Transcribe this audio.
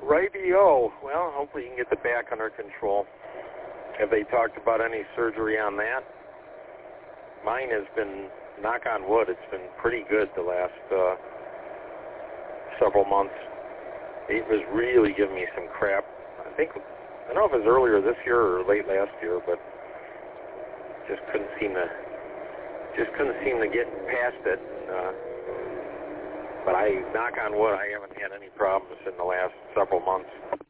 Rightio. Well, hopefully you can get the back under control. Have they talked about any surgery on that? Mine has been, knock on wood, it's been pretty good the last several months. It was really giving me some crap. I don't know if it was earlier this year or late last year, but just couldn't seem to get past it. But knock on wood, I haven't had any problems in the last several months.